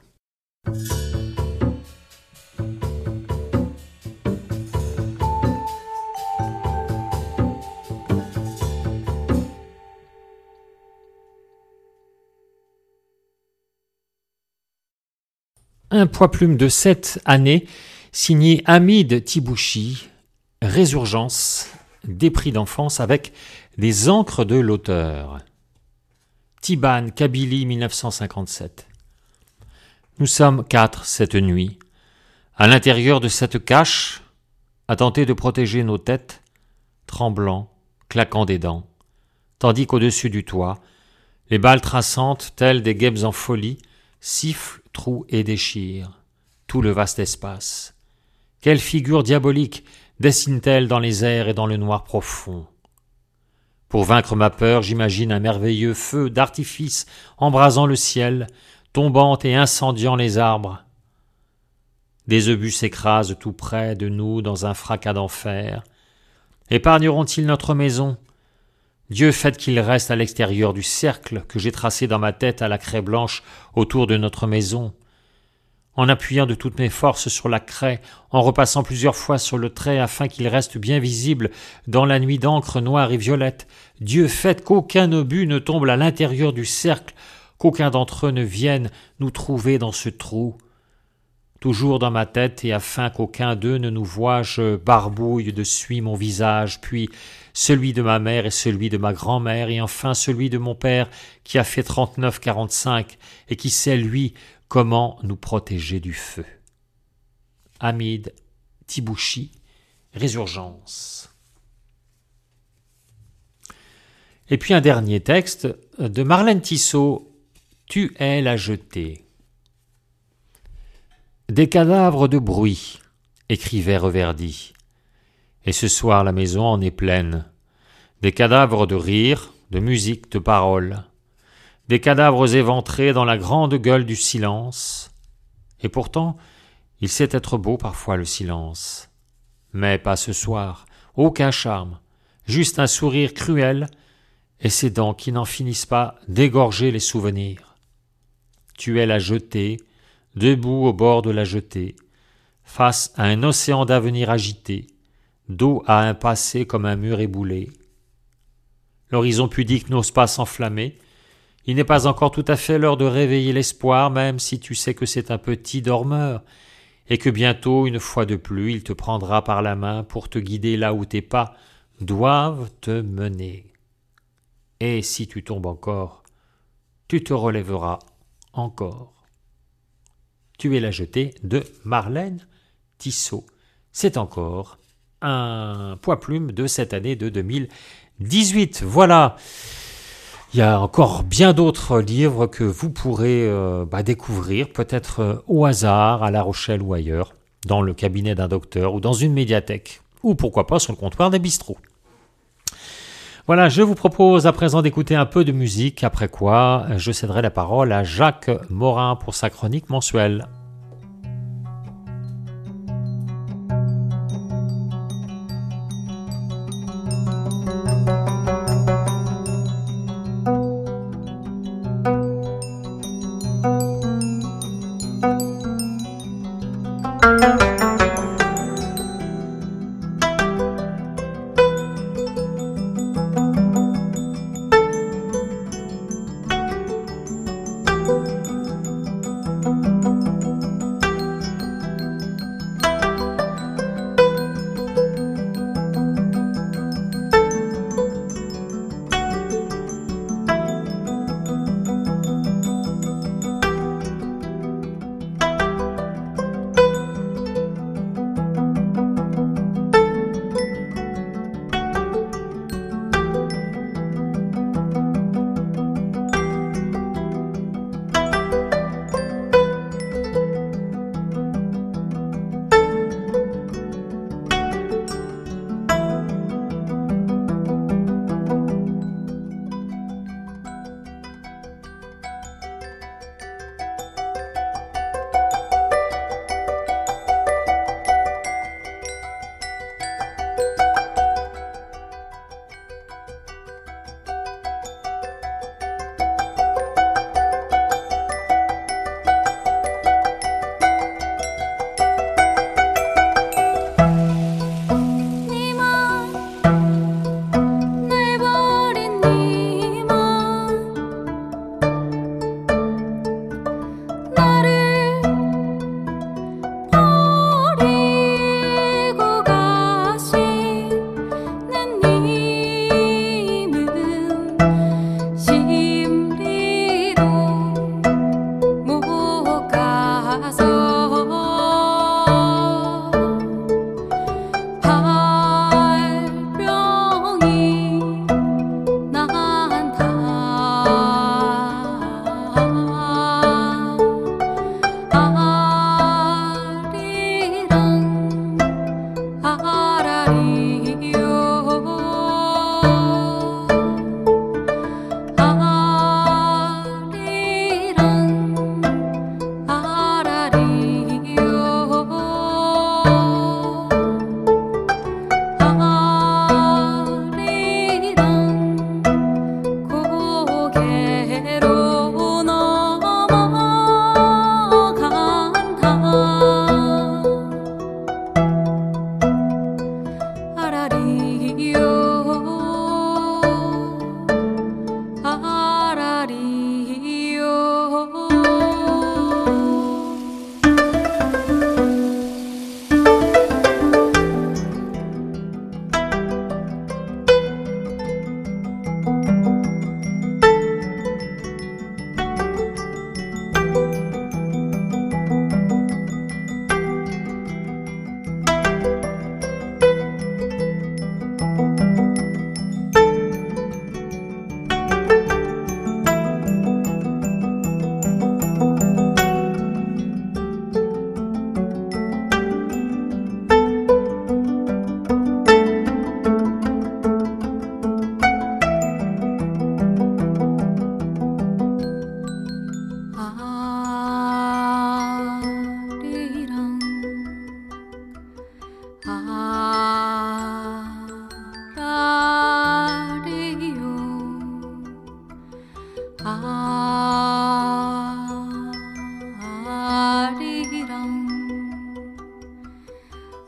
Un poids-plume de sept années, signé Hamid Tibouchi, Résurgence, des prix d'enfance avec des encres de l'auteur. Tibane, Kabylie, mille neuf cent cinquante-sept. Nous sommes quatre cette nuit, à l'intérieur de cette cache, à tenter de protéger nos têtes, tremblants, claquant des dents, tandis qu'au-dessus du toit, les balles traçantes, telles des guêpes en folie, sifflent, trouent et déchirent tout le vaste espace. Quelle figure diabolique dessine-t-elle dans les airs et dans le noir profond? Pour vaincre ma peur, j'imagine un merveilleux feu d'artifice embrasant le ciel, tombant et incendiant les arbres. Des obus s'écrasent tout près de nous dans un fracas d'enfer. Épargneront-ils notre maison? Dieu fait qu'il reste à l'extérieur du cercle que j'ai tracé dans ma tête à la craie blanche autour de notre maison. En appuyant de toutes mes forces sur la craie, en repassant plusieurs fois sur le trait afin qu'il reste bien visible dans la nuit d'encre noire et violette, Dieu fait qu'aucun obus ne tombe à l'intérieur du cercle, qu'aucun d'entre eux ne vienne nous trouver dans ce trou. Toujours dans ma tête, et afin qu'aucun d'eux ne nous voie, je barbouille de suie mon visage, puis celui de ma mère et celui de ma grand-mère, et enfin celui de mon père qui a fait trente-neuf quarante-cinq, et qui sait, lui, Comment nous protéger du feu? Hamid Tibouchi, Résurgence. Et puis un dernier texte de Marlène Tissot, Tu es la jetée. Des cadavres de bruit, écrivait Reverdy. Et ce soir la maison en est pleine. Des cadavres de rire, de musique, de paroles. Des cadavres éventrés dans la grande gueule du silence. Et pourtant, il sait être beau parfois le silence. Mais pas ce soir, aucun charme, juste un sourire cruel et ses dents qui n'en finissent pas d'égorger les souvenirs. Tu es la jetée, debout au bord de la jetée, face à un océan d'avenir agité, dos à un passé comme un mur éboulé. L'horizon pudique n'ose pas s'enflammer. Il n'est pas encore tout à fait l'heure de réveiller l'espoir, même si tu sais que c'est un petit dormeur, et que bientôt, une fois de plus, il te prendra par la main pour te guider là où tes pas doivent te mener. Et si tu tombes encore, tu te relèveras encore. Tu es la jetée de Marlène Tissot. C'est encore un poids-plume de cette année de deux mille dix-huit. Voilà. Il y a encore bien d'autres livres que vous pourrez euh, bah, découvrir, peut-être euh, au hasard, à La Rochelle ou ailleurs, dans le cabinet d'un docteur ou dans une médiathèque, ou pourquoi pas sur le comptoir des bistrots. Voilà, je vous propose à présent d'écouter un peu de musique, après quoi je céderai la parole à Jacques Morin pour sa chronique mensuelle.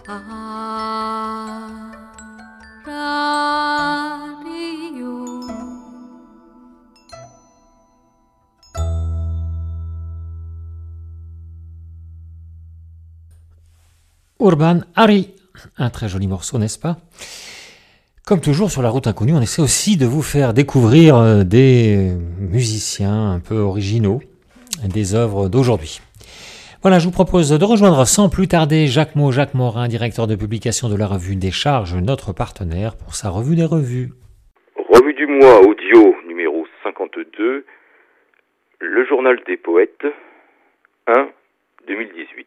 Urban Harry, un très joli morceau, n'est-ce pas? Comme toujours sur la route inconnue, on essaie aussi de vous faire découvrir des musiciens un peu originaux, des œuvres d'aujourd'hui. Voilà, je vous propose de rejoindre sans plus tarder Jacques Mo, Jacques Morin, directeur de publication de la revue Décharge, notre partenaire pour sa revue des revues. Revue du mois audio numéro cinquante-deux, Le Journal des Poètes, un deux mille dix-huit.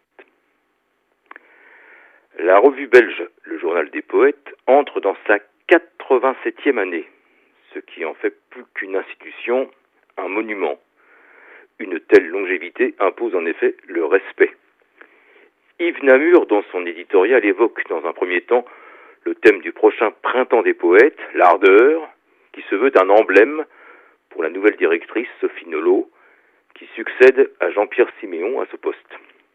La revue belge Le Journal des Poètes entre dans sa quatre-vingt-septième année, ce qui en fait plus qu'une institution, un monument. Une telle longévité impose en effet le respect. Yves Namur, dans son éditorial, évoque dans un premier temps le thème du prochain Printemps des Poètes, l'ardeur, qui se veut un emblème pour la nouvelle directrice Sophie Nolot, qui succède à Jean-Pierre Siméon à ce poste.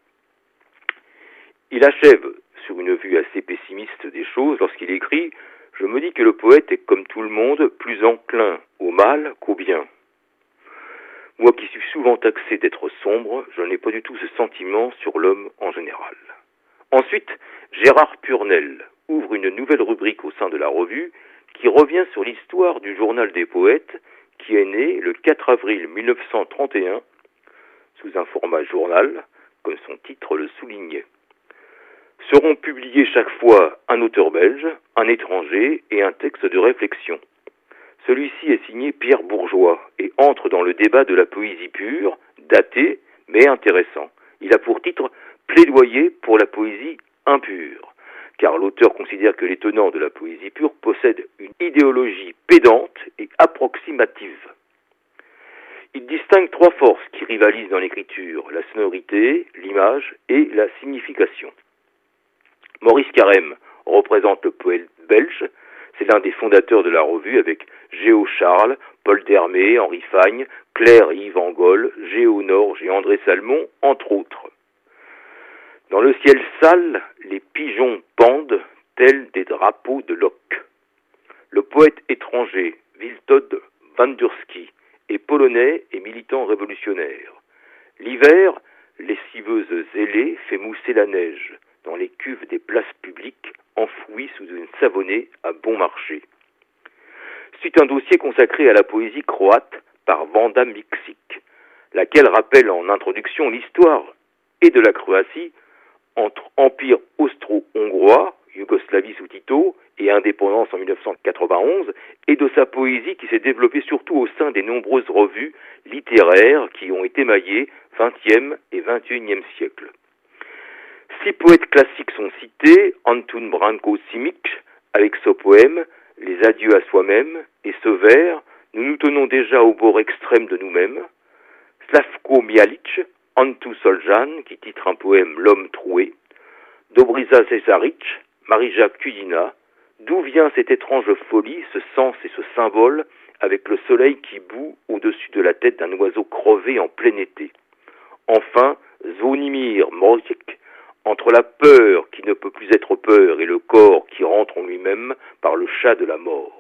Il achève sur une vue assez pessimiste des choses lorsqu'il écrit « Je me dis que le poète est comme tout le monde plus enclin au mal qu'au bien. Moi qui suis souvent taxé d'être sombre, je n'ai pas du tout ce sentiment sur l'homme en général. » Ensuite, Gérard Purnel ouvre une nouvelle rubrique au sein de la revue qui revient sur l'histoire du Journal des Poètes qui est né le quatre avril mille neuf cent trente et un sous un format journal, comme son titre le soulignait. Seront publiés chaque fois un auteur belge, un étranger et un texte de réflexion. Celui-ci est signé Pierre Bourgeois et entre dans le débat de la poésie pure, daté mais intéressant. Il a pour titre « Plaidoyer pour la poésie impure », car l'auteur considère que les tenants de la poésie pure possèdent une idéologie pédante et approximative. Il distingue trois forces qui rivalisent dans l'écriture, la sonorité, l'image et la signification. Maurice Carême représente le poète belge, c'est l'un des fondateurs de la revue avec Géo Charles, Paul Dermé, Henri Fagne, Claire et Yves Angol, Géo Norge et André Salmon, entre autres. Dans le ciel sale, les pigeons pendent tels des drapeaux de Locke. Le poète étranger Witold Wanderski est polonais et militant révolutionnaire. L'hiver, les civeuses ailées fait mousser la neige dans les cuves des places publiques enfouies sous une savonnée à bon marché. C'est un dossier consacré à la poésie croate par Vanda Miksic, laquelle rappelle en introduction l'histoire et de la Croatie entre empire austro-hongrois, Yougoslavie sous Tito, et indépendance en mille neuf cent quatre-vingt-onze, et de sa poésie qui s'est développée surtout au sein des nombreuses revues littéraires qui ont émaillé vingtième et vingt et unième siècle. Six poètes classiques sont cités, Antun Branko Simic, avec ce poème, Les adieux à soi-même, et ce vers, Nous nous tenons déjà au bord extrême de nous-mêmes, Slavko Mialic, Antu Soljan, qui titre un poème L'homme troué, Dobriza Cesaric, Marie-Jacques Cudina, D'où vient cette étrange folie, ce sens et ce symbole, avec le soleil qui bout au-dessus de la tête d'un oiseau crevé en plein été. Enfin, Zvonimir Mrozik, entre la peur qui ne peut plus être peur et le corps qui rentre en lui-même par le chat de la mort.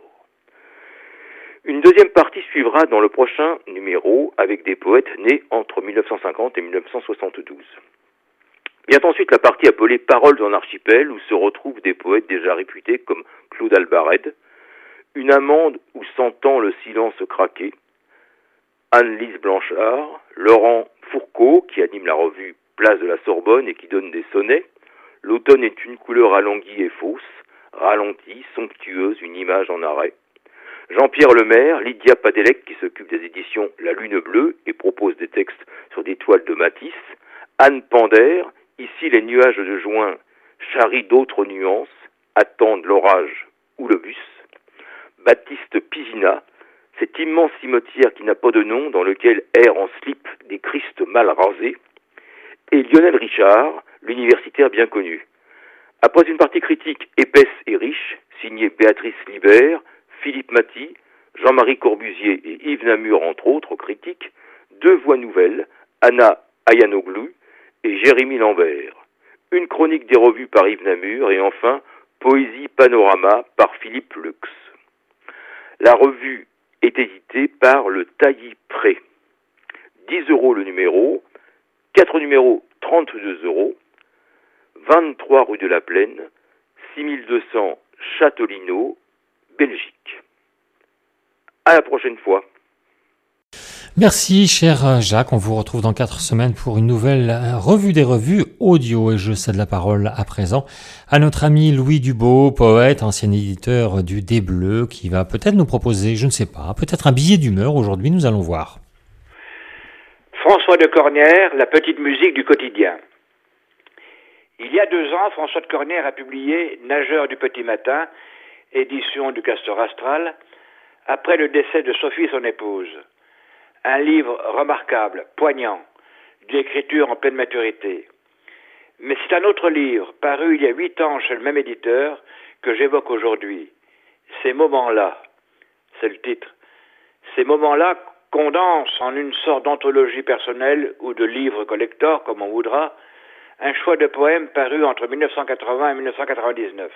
Une deuxième partie suivra dans le prochain numéro avec des poètes nés entre mille neuf cent cinquante et mille neuf cent soixante-douze. Vient ensuite la partie appelée Paroles en archipel où se retrouvent des poètes déjà réputés comme Claude Albared, Une amande où s'entend le silence craquer, Anne-Lise Blanchard, Laurent Fourcault qui anime la revue Place de la Sorbonne et qui donne des sonnets, L'automne est une couleur alanguie et fausse, ralentie, somptueuse, une image en arrêt. Jean-Pierre Lemaire, Lydia Padelec qui s'occupe des éditions La Lune Bleue et propose des textes sur des toiles de Matisse, Anne Pander, ici les nuages de juin charrient d'autres nuances, attendent l'orage ou le bus, Baptiste Pisina, cet immense cimetière qui n'a pas de nom dans lequel errent en slip des Christ mal rasés, et Lionel Richard, l'universitaire bien connu. Après une partie critique épaisse et riche, signée Béatrice Libert, Philippe Maty, Jean-Marie Corbusier et Yves Namur, entre autres critiques, deux voix nouvelles, Anna Ayanoglu et Jérémy Lambert. une chronique des revues par Yves Namur et enfin Poésie Panorama par Philippe Lux. La revue est éditée par le Taillis Pré. dix euros le numéro, quatre numéros trente-deux euros, vingt-trois rue de la Plaine, six mille deux cents Châtelineau, Belgique. À la prochaine fois. Merci cher Jacques, on vous retrouve dans quatre semaines pour une nouvelle revue des revues audio et je cède la parole à présent à notre ami Louis Dubo, poète, ancien éditeur du Dé Bleu, qui va peut-être nous proposer, je ne sais pas, peut-être un billet d'humeur aujourd'hui, nous allons voir. François de Cornières, la petite musique du quotidien. Il y a deux ans, François de Cornières a publié Nageur du petit matin, édition du Castor Astral, après le décès de Sophie, son épouse. Un livre remarquable, poignant, d'écriture en pleine maturité. Mais c'est un autre livre, paru il y a huit ans chez le même éditeur, que j'évoque aujourd'hui. Ces moments-là, c'est le titre. Ces moments-là condensent en une sorte d'anthologie personnelle ou de livre collector, comme on voudra, un choix de poèmes parus entre mille neuf cent quatre-vingts et mille neuf cent quatre-vingt-dix-neuf.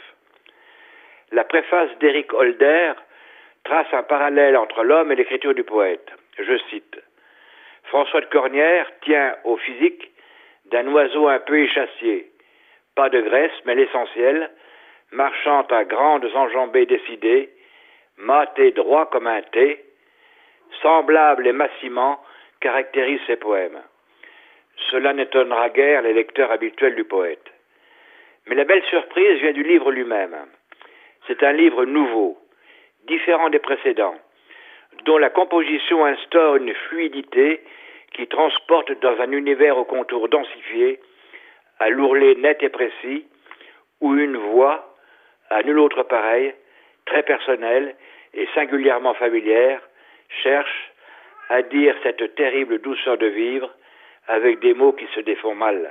La préface d'Éric Holder trace un parallèle entre l'homme et l'écriture du poète. Je cite. François de Cornières tient au physique d'un oiseau un peu échassier, pas de graisse, mais l'essentiel, marchant à grandes enjambées décidées, mat et droit comme un T, semblable et massiment caractérise ses poèmes. Cela n'étonnera guère les lecteurs habituels du poète. Mais la belle surprise vient du livre lui-même. C'est un livre nouveau, différent des précédents, dont la composition instaure une fluidité qui transporte dans un univers aux contours densifiés, à l'ourlet net et précis, où une voix, à nul autre pareille, très personnelle et singulièrement familière, cherche à dire cette terrible douceur de vivre avec des mots qui se défont mal.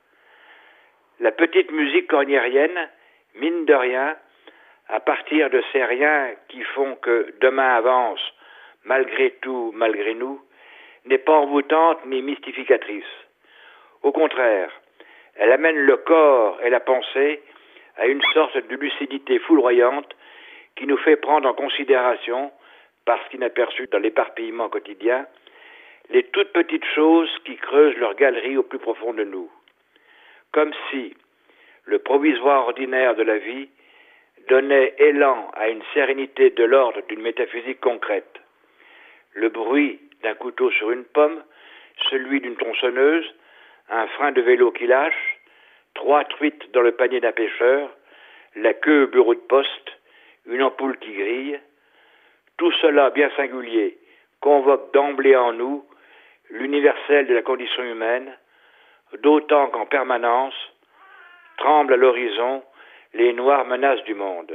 La petite musique corniérienne, mine de rien, à partir de ces riens qui font que demain avance, malgré tout, malgré nous, n'est pas envoûtante ni mystificatrice. Au contraire, elle amène le corps et la pensée à une sorte de lucidité foudroyante qui nous fait prendre en considération, parce qu'inaperçues dans l'éparpillement quotidien, les toutes petites choses qui creusent leur galerie au plus profond de nous. Comme si le provisoire ordinaire de la vie donnait élan à une sérénité de l'ordre d'une métaphysique concrète. Le bruit d'un couteau sur une pomme, celui d'une tronçonneuse, un frein de vélo qui lâche, trois truites dans le panier d'un pêcheur, la queue au bureau de poste, une ampoule qui grille, tout cela bien singulier convoque d'emblée en nous l'universel de la condition humaine, d'autant qu'en permanence tremblent à l'horizon les noires menaces du monde.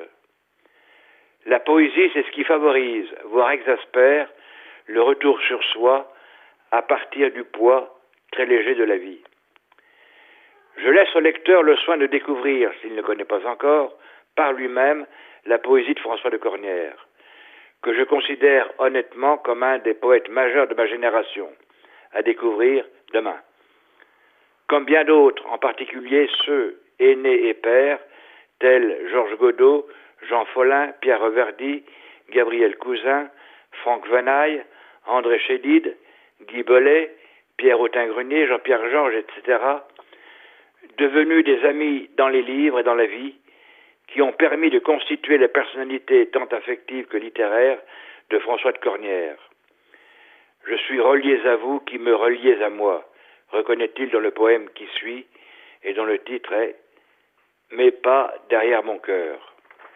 La poésie, c'est ce qui favorise, voire exaspère, le retour sur soi à partir du poids très léger de la vie. Je laisse au lecteur le soin de découvrir, s'il ne connaît pas encore, par lui-même, la poésie de François de Cornières, que je considère honnêtement comme un des poètes majeurs de ma génération, à découvrir demain. Comme bien d'autres, en particulier ceux aînés et pères, tels Georges Godot, Jean Follin, Pierre Reverdy, Gabriel Cousin, Franck Venaille, André Chédid, Guy Bollet, Pierre Autin-Grenier, Jean-Pierre Georges, et cetera, devenus des amis dans les livres et dans la vie, qui ont permis de constituer la personnalité tant affective que littéraire de François de Cornières. Je suis relié à vous qui me reliez à moi, reconnaît-il dans le poème qui suit, et dont le titre est « Mes pas derrière mon cœur ».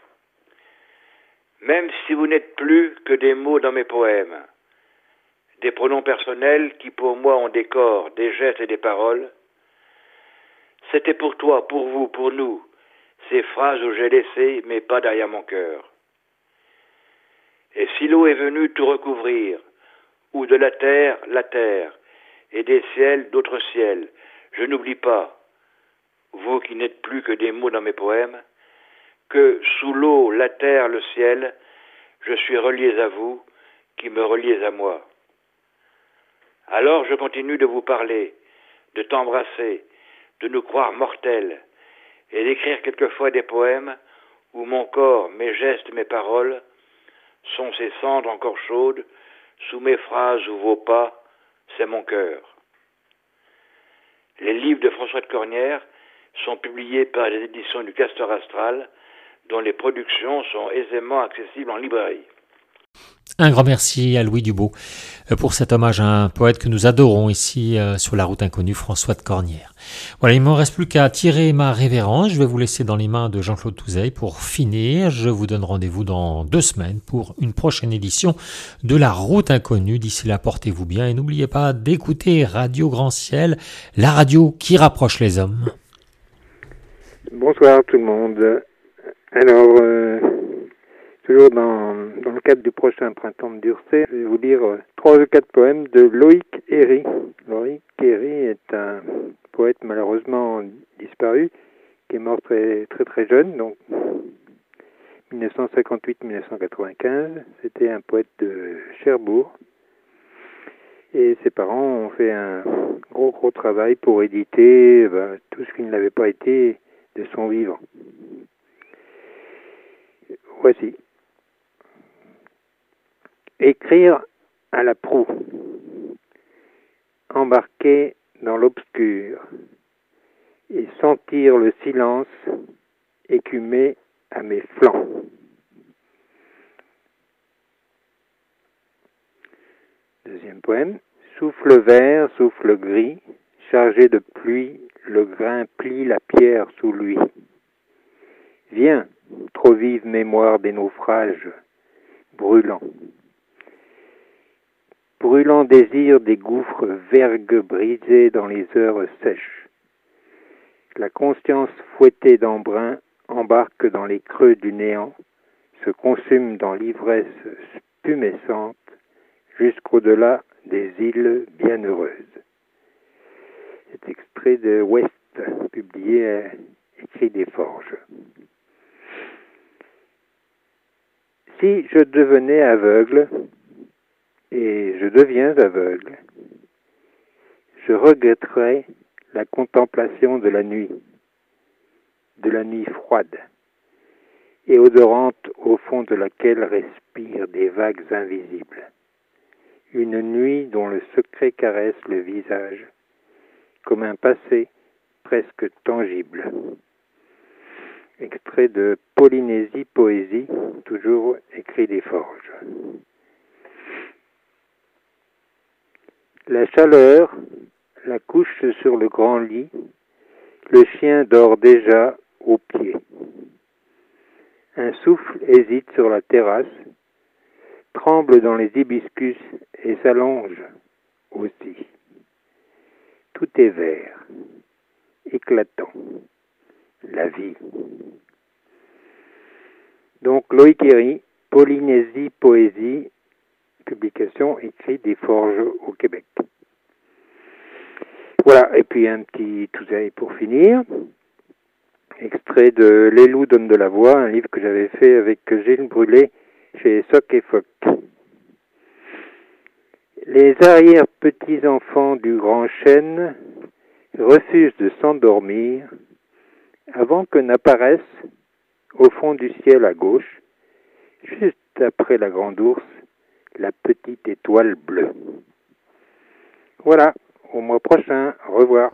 Même si vous n'êtes plus que des mots dans mes poèmes, des pronoms personnels qui pour moi ont des corps, des gestes et des paroles, c'était pour toi, pour vous, pour nous, ces phrases où j'ai laissé mes pas derrière mon cœur. Et si l'eau est venue tout recouvrir, ou de la terre, la terre, et des ciels, d'autres ciels, je n'oublie pas, vous qui n'êtes plus que des mots dans mes poèmes, que sous l'eau, la terre, le ciel, je suis relié à vous, qui me reliez à moi. Alors je continue de vous parler, de t'embrasser, de nous croire mortels et d'écrire quelquefois des poèmes où mon corps, mes gestes, mes paroles sont ces cendres encore chaudes, sous mes phrases ou vos pas, c'est mon cœur. Les livres de François de Cornières sont publiés par les éditions du Castor Astral, dont les productions sont aisément accessibles en librairie. Un grand merci à Louis Dubo pour cet hommage à un poète que nous adorons ici sur la route inconnue, François de Cornières. Voilà, il ne me reste plus qu'à tirer ma révérence. Je vais vous laisser dans les mains de Jean-Claude Touzeille pour finir. Je vous donne rendez-vous dans deux semaines pour une prochaine édition de la route inconnue. D'ici là, portez-vous bien et n'oubliez pas d'écouter Radio Grand Ciel, la radio qui rapproche les hommes. Bonsoir tout le monde. Alors, euh, toujours dans, dans le cadre du prochain printemps de Durcé, je vais vous lire euh, trois ou quatre poèmes de Loïc Héry. Loïc Héry est un poète malheureusement disparu, qui est mort très très très jeune, donc dix-neuf cent cinquante-huit à dix-neuf cent quatre-vingt-quinze. C'était un poète de Cherbourg. Et ses parents ont fait un gros gros travail pour éditer ben, tout ce qui ne l'avait pas été de son vivant. Voici. Écrire à la proue. Embarquer dans l'obscur et sentir le silence écumer à mes flancs. Deuxième poème. Souffle vert, souffle gris, chargé de pluie, le grain plie la pierre sous lui. Viens, trop vive mémoire des naufrages, brûlant. Brûlant désir des gouffres vergues brisés dans les heures sèches. La conscience fouettée d'embrun embarque dans les creux du néant, se consume dans l'ivresse spumescente, jusqu'au-delà des îles bienheureuses. C'est extrait de Ouest, publié à Écrit des Forges. Si je devenais aveugle, et je deviens aveugle, je regretterais la contemplation de la nuit, de la nuit froide, et odorante au fond de laquelle respirent des vagues invisibles. Une nuit dont le secret caresse le visage, comme un passé presque tangible. Extrait de Polynésie Poésie, toujours Écrit des Forges. La chaleur la couche sur le grand lit, le chien dort déjà aux pieds. Un souffle hésite sur la terrasse, tremble dans les hibiscus et s'allonge aussi. Tout est vert, éclatant, la vie. Donc Loïc Héry, Polynésie Poésie, publication Écrit des Forges au Québec. Voilà, et puis un petit Touzeille pour finir. Extrait de Les loups donnent de la voix, un livre que j'avais fait avec Gilles Brûlé chez Soc et Foc. Les arrière-petits-enfants du grand chêne refusent de s'endormir avant que n'apparaisse, au fond du ciel à gauche, juste après la grande ours, la petite étoile bleue. Voilà, au mois prochain, au revoir.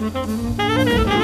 Merci.